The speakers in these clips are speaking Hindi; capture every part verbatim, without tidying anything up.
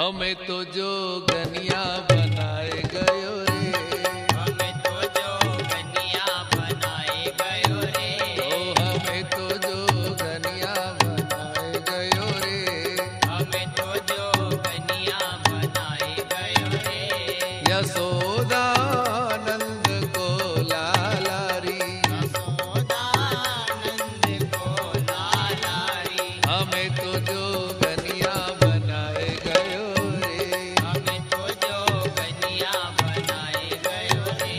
हमें तो जोगनिया बनाए गयो रे, हमें तो जोगनिया बनाए गयो रे, ओ हमें तो जोगनिया बनाए गयो रे, हमें तो जोगनिया बनाए गयो रे। यशोदानंद को लालारी, यशोदानंद को लालारी, हमें तो जोगनिया बनाए गयो रे। हमें तो जोगनिया बनाए गयो रे।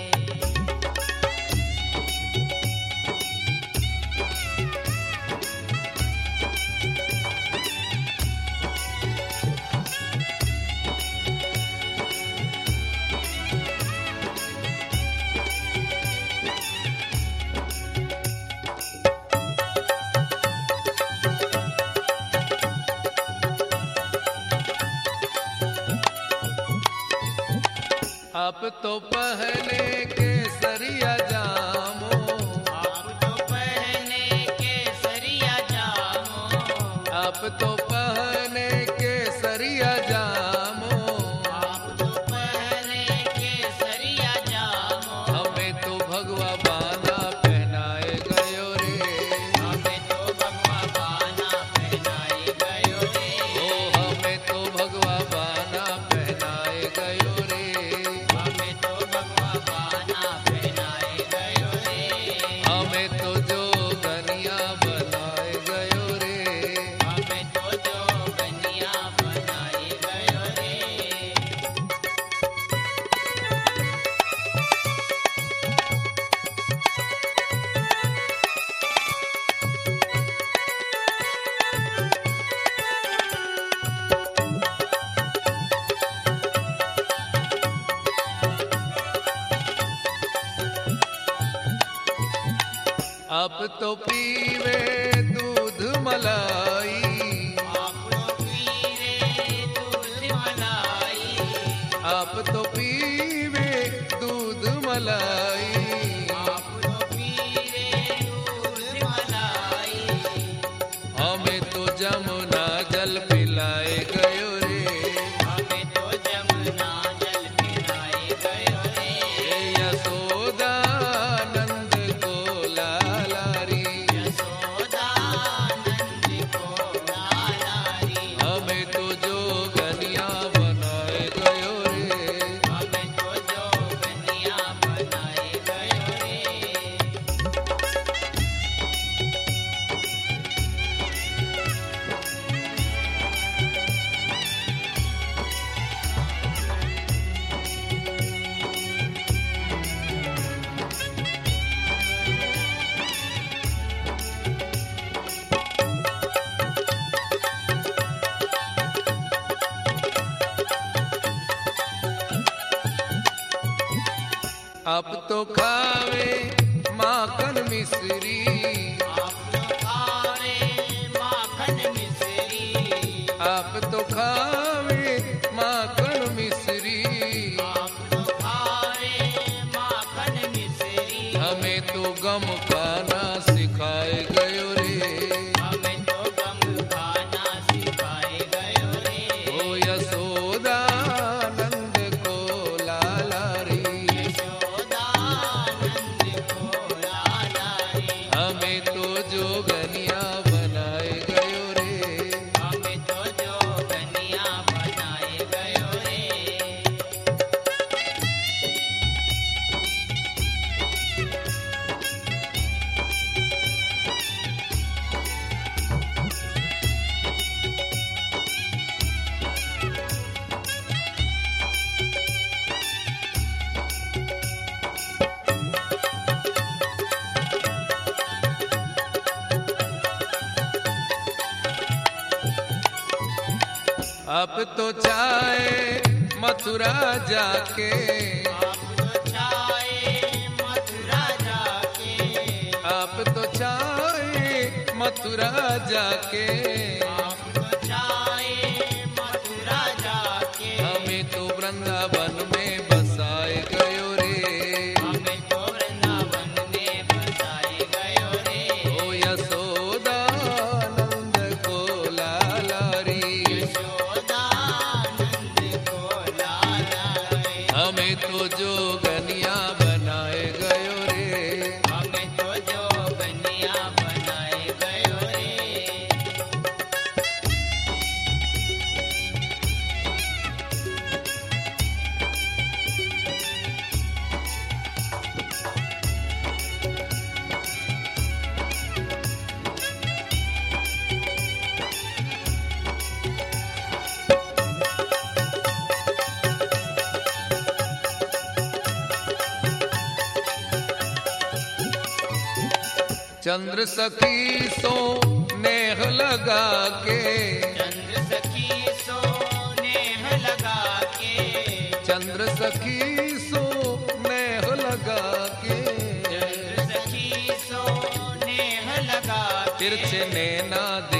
आप तो पहले केसरिया जामो, आप तो पहने केसरिया जामो, आप तो पहने केसरिया जामो, आप तो पहने केसरिया जामो, हमें तो भगवा बाना पहनाए गयो रे, हमें तो भगवा बाना पहनाए गयो रे, ओ हमें तो भगवा बाना पहनाए गयो रे, हमें तो भगवा बाना पहनाए गयो रे, हमें तो जोगनिया बनाए गयो रे। हमें तो जोगनिया बनाए गयो रे। अब तो पीवे दूध मलाई, आप तो पीरे दूध मलाई, आप तो पीवे दूध मलाई, आप तो पीरे दूध मलाई, हमें तो जमुना जल पिलाए गयो रे, हमें तो जमुना जल पिलाए गयो रे, हे यशोदानंद को लालारी, यशोदानंद को लालारी, हमें तो जोगनिया बनाए गयो रे। हमें तो जोगनिया बनाए गयो रे। अब तो खावे माखन मिश्री, आप तो खावे माखन मिश्री, आप तो खावे माखन मिश्री, आप तो खावे माखन मिश्री, हमें तो गम खाना सिखाए गयो रे, हमें तो गम खाना सिखाए गयो रे, ओ यशोदानंद को लालारी, यशोदानंद को लालारी, हमें तो जोगनिया बनाए गयो रे। हमें तो जोगनिया बनाए गयो रे। अब तो चाहे मथुरा जाके, आप तो चाहे मथुरा जाके, आप तो चाहे मथुरा जाके, आप तो चाहे मथुरा जाके, हमें तो वृंदावन में बसाए गयो रे, हमें तो वृंदावन में बसाए गयो रे, ओ यशोदानंद को लालारी, यशोदा तो जोगनिया बनाए गयो रे। हमें तो जोगनिया बनाए गयो रे। चंद्र सखी सो नेह लगा के, चंद्र सखी सो नेह लगा के, चंद्र सखी सो नेह लगा के, चंद्र सखी सो नेह लगा के, तिरछे नैना